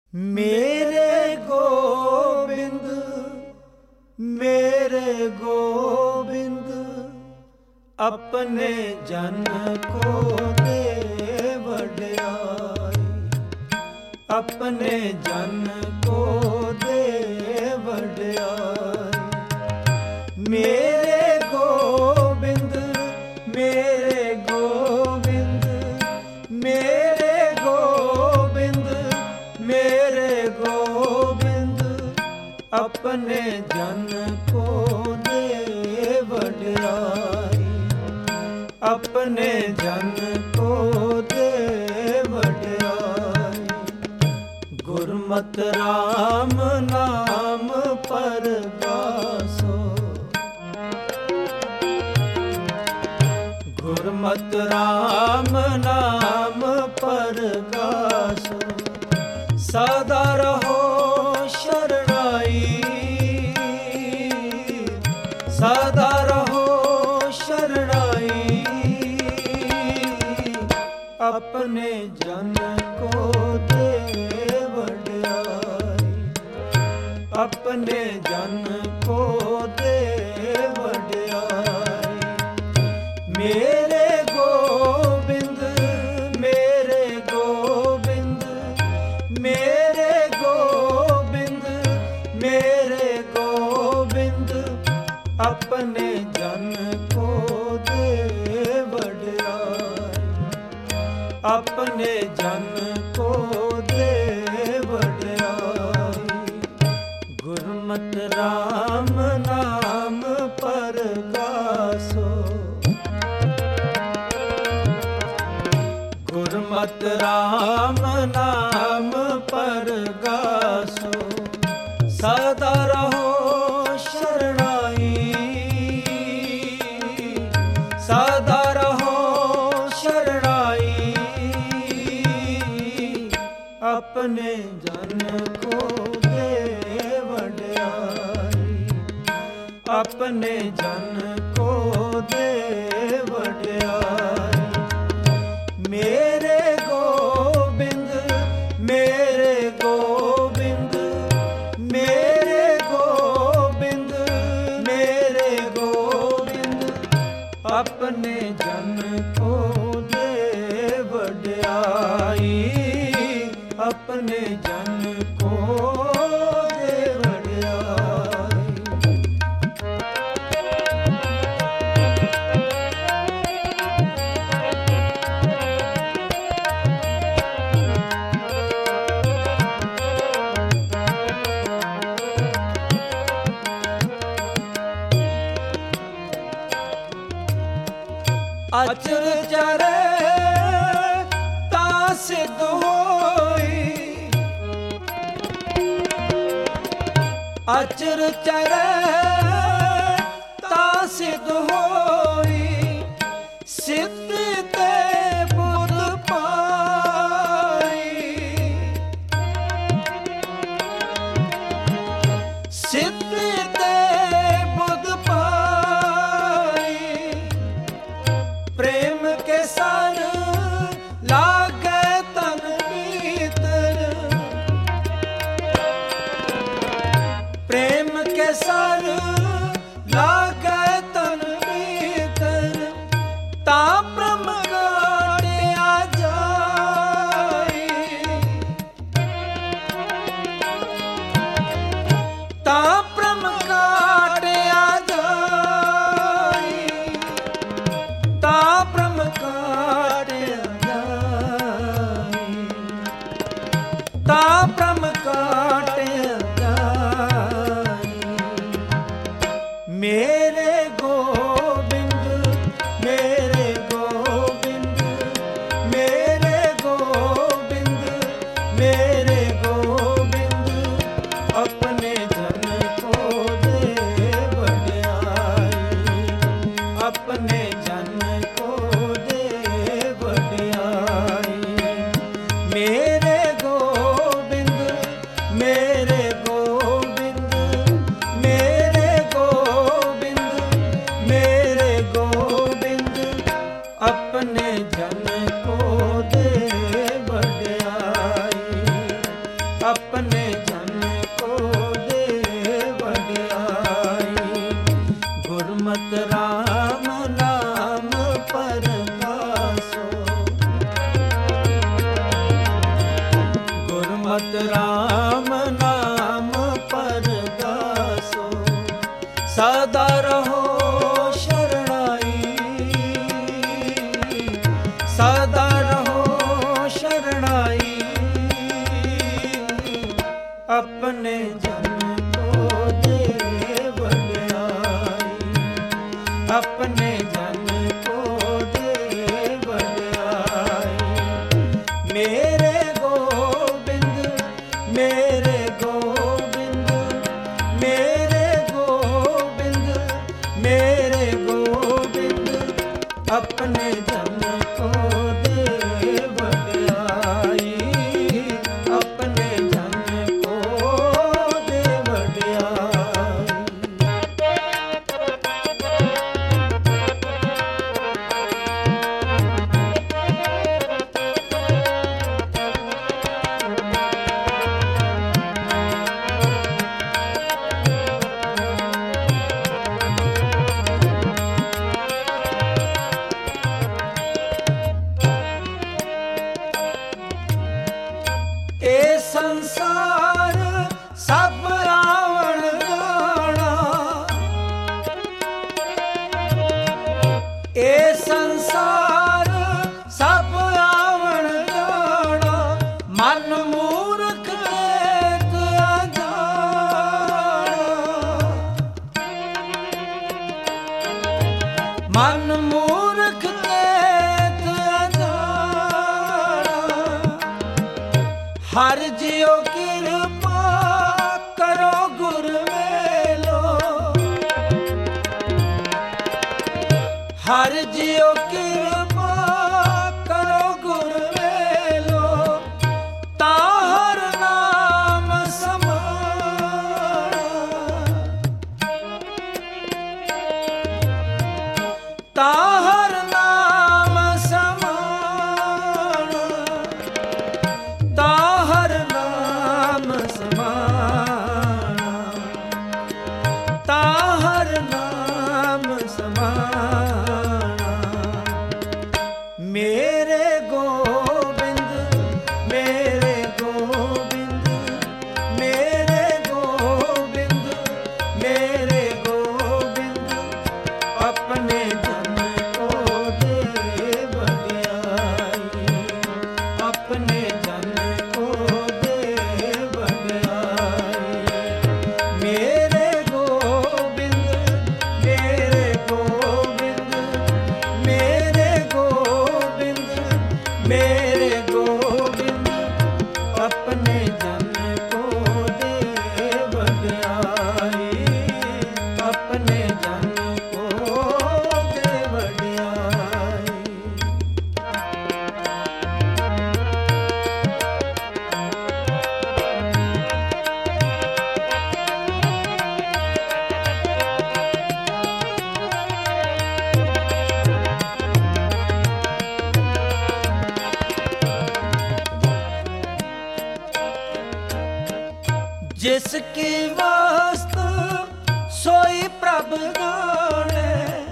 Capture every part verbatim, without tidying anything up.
मेरे गोविंद मेरे गोविंद अपने जन को दे वड्याई, अपने जन को दे वड्याई। मेरे गोविंद मेरे गोविंद मेरे गोविंद मेरे गोविंद अपने जन को दे वड्याई, अपने जन को दे वड्याई। गुरमत राम नाम परगासो, गुरमत राम नाम परगासो। सदा रहो शरणाई, सदा रहो शरणाई। अपने जन को दे वड्याई, अपने जन को दे वड्याई। मेरे गोविंद मेरे गोविंद मेरे गोविंद मेरे गोविंद अपने जन को दे वड्याई, अपने जन को दे वड्याई। गुरमत राम नाम परगासो, गुरमत राम नाम परगासो। सदा रहो शरणाई, सदा रहो शरणाई। अपने जन को दे वड्याई, अपने जन को दे वड्याई। मेरे गोविंद मेरे गोविंद मेरे गोविंद मेरे गोविंद अपने जन को दे वड्याई, अपने जन को दे वड्याई। अचर चरे ता सिद्ध होई, अचर चरे ता सिद्ध होई। सिद्ध ते बुध पाई, सिद्ध ते बुध पाई। प्रेम के सर लागे तन भीतर, प्रेम के सर लागे तन भीतर। ता ब्रह्म गाटिया जाई, ता ब्रह्म गाटिया जाई, ता ब्रह्म काटिया जाई, ता ब्रह्म काटिया जाई। मेरे गोविंद मेरे गोविंद मेरे गोविंद मेरे गोविंद अपने जन को दे वड्याई, अपने जन को दे वड्याई। मेरे गोविंद मेरे गोविंद मेरे गोविंद मेरे गोविंद अपने जन को दे वड्याई। मत राम नाम परगासो, सदा रहो शरणाई, सदा रहो शरणाई। अपने जन को दे वड्याई, अपने जन को दे वड्याई। मेरे गोबिंद मेरे गोबिंद मेरे गोबिंद मेरे गोबिंद, अपने जन को दे वड्याई, अपने जन को दे वड्याई। ए संसार सब आवण जाना, ए संसार सब आवण जाना। मन मूर्ख लेत अजाना, मन मूर्ख लेत अजाना। हर जियो कृपा करो गुर मेलो, हर जियो कृपा करो गुर मेलो। ताहर नाम समाना, ताहर नाम समाना, ताहर नाम समाना, ताहर नाम समाना। मेरे गोबिंद मेरे गोबिंद मेरे गोबिंद मेरे गोबिंद, अपने जन को दे वड्याई, अपने जन को दे वड्याई। मेरे गोबिंद मेरे गोबिंद मेरे गोबिंद मेरे गोबिंद, अपने जन को दे वड्याई, अपने जन को दे वड्याई। जिसकी वस्तु सोई प्रभ जाने,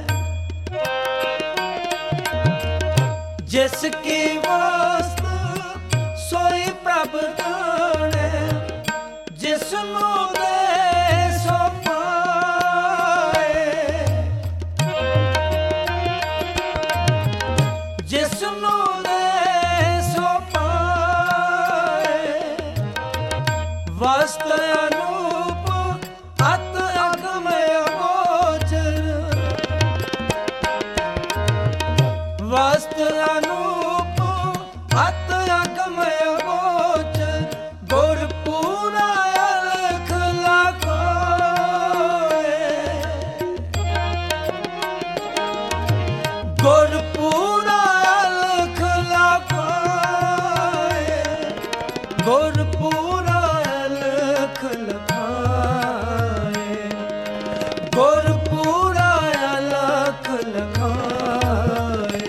जिसकी वस्तु सोई प्रभ जाने। जिसनु दे सो पाए, जिसनु दे सो पाए। वस्त्र अनूप अत अगमय गोचर, वस्त्र अनूप अत अगमय गोचर। गुर पूरा अलख लखाए, गुर पूरा अलख लखाए, गुर पूरा अलख लखाए, गुर पूरा अलख लखाए।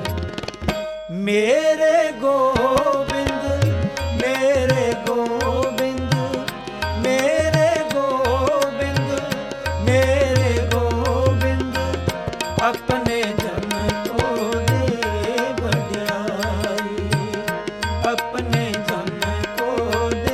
मेरे गोबिंद मेरे गोबिंद मेरे गोबिंद मेरे गोबिंद, अपने जन को दे वड्याई, अपने जन को दे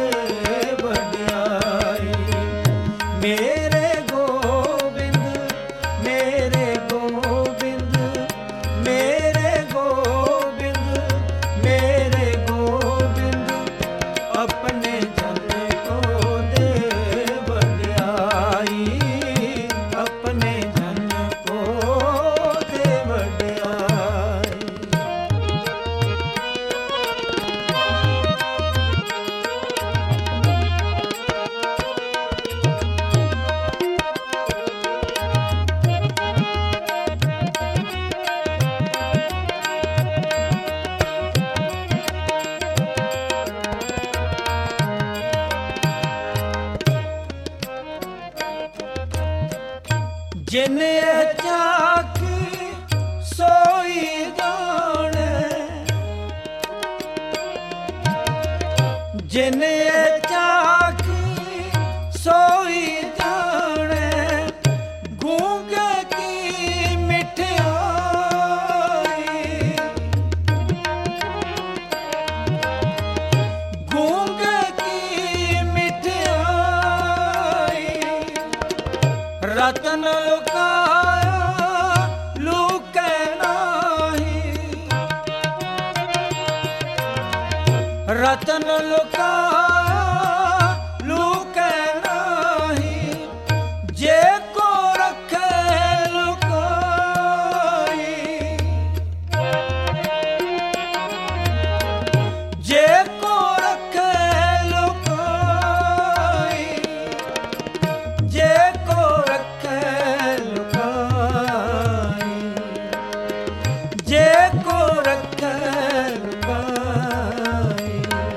जिने चाखी सोई जाने, जिने चाखी सोई जाने, गूंगे की मिठाई, गूंगे की मिठाई, रतन लुकाया लुके नाही, रतन लुकाया लुके नाही, जे को रखे लुकाई, जे को रखे लुकाई, जे को रखे लुकाई, जे को रखे लुकाई।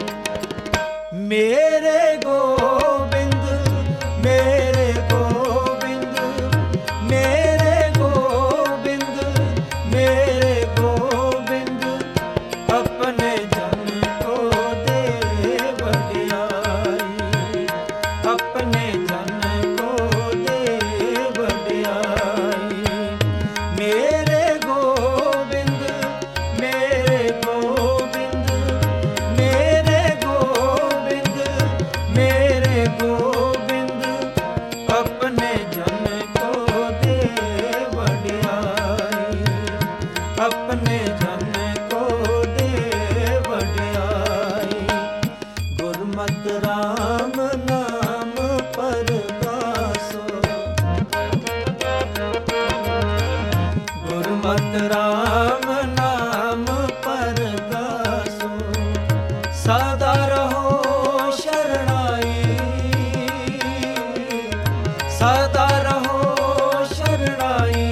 मेरे गोबिंद मेरे गोबिंद मेरे गोबिंद मेरे गोबिंद, अपने जन को दे वडियाई, अपने जन को दे वडियाई। मेरे गोबिंद मेरे गोबिंद मेरे गोबिंद मेरे गोबिंद, अपने जन को दे वडियाई, अपने जन को दे वडियाई। गुरमत राम नाम परगासो, गुरमत राम नाम परगासो, सदा रहो शरणाई, सदा रहो शरणाई,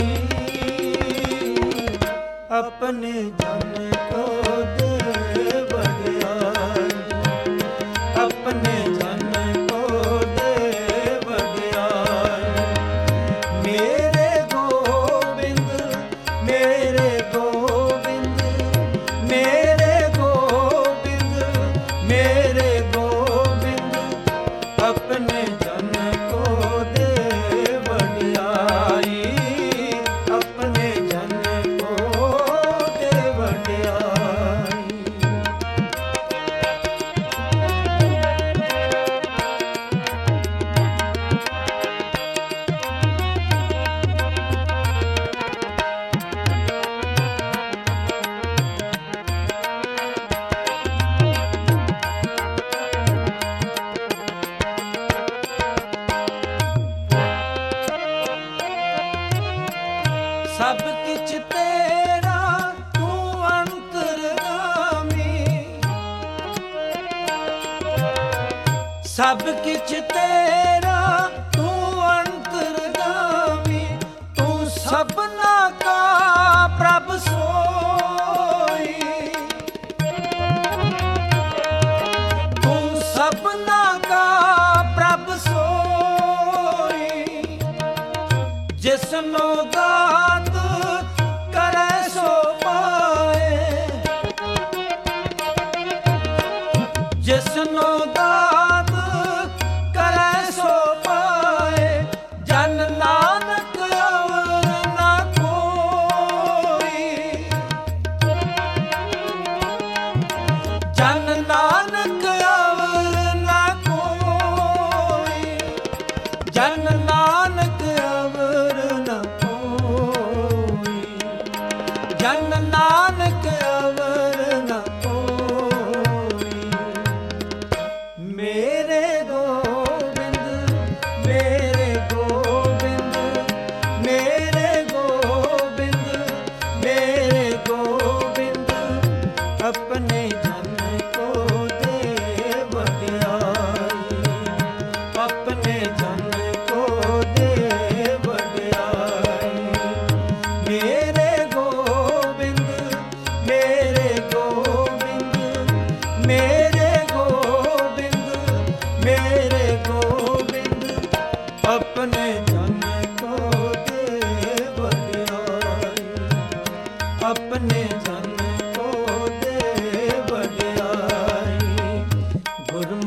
अपने जन को दे वडियाई, अपने जन को दे वडियाई। मेरे गोबिंद मेरे गोबिंद मेरे गोबिंद मेरे गोबिंद, अपने जन को दे वडियाई, अपने जन को दे वडियाई। सब किछ तेरा तू अंतर्गामी, सब किछ तेरा तू अंतर्गामी, तू सबना का प्रभ सोई, तू सबना का प्रभ सोई, जिसनो दात करे सो पाए, जिसनो दात करे सो पाए, जन नानक और ना कोई, जन नानक और ना कोई, जन नानक और ना कोई, जन नानक और ना कोई। मेरे गोबिंद मेरे गोबिंद मेरे गोबिंद मेरे गोबिंद, अपने जन को दे वडियाई, अपने जन को दे वडियाई। मेरे गोबिंद मेरे गोबिंद मेरे गोबिंद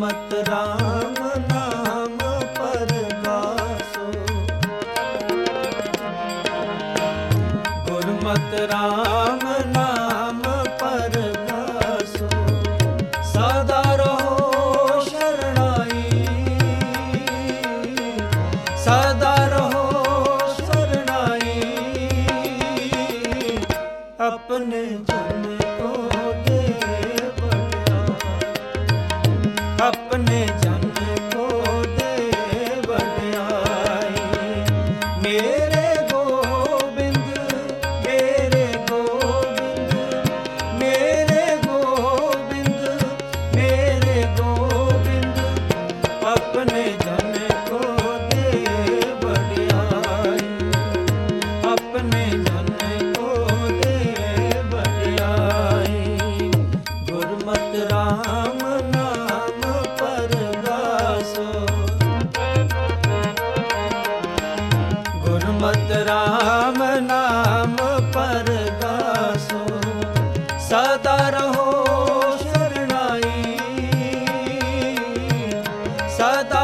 ਗੁਰਮਤਿ ਰਾਮ ਨਾਮ ਪਰਗਾਸੋ। ਗੁਰਮਤਿ ਰਾਮ ਨਾਮ ਪਰਗਾਸੋ। ਸਦਾ ਰਹੋ ਸ਼ਰਣਾਈ, ਸਦਾ ਰਹੋ ਸ਼ਰਣਾਈ। ਆਪਣੇ ਜਨ ਕੋ ਦੇ ਵਡਿਆਈ, ਆਪਣੇ ਜਨ ਕੋ ਦੇ ਵਡਿਆਈ। ਮੇਰੇ ਗੋਬਿੰਦ, ਮੇਰੇ ਗੋਬਿੰਦ, ਮੇਰੇ ਗੋਬਿੰਦ, ਮੇਰੇ ਗੋਬਿੰਦ। ਆਪਣੇ ਜਨ ਕੋ ਦੇ ਵਡਿਆਈ, ਆਪਣੇ ਜਨ ਕੋ ਦੇ ਵਡਿਆਈ। ਗੁਰਮਤਿ ਰਾਮ ਨਾਮ ਪਰਗਾਸੋ। ਗੁਰਮਤਿ ਰਾਮ ਨਾਮ ਪਰਗਾਸੋ। ਸਦਾ ਰਹੋ ਸ਼ਰਣਾਈ, ਸਦਾ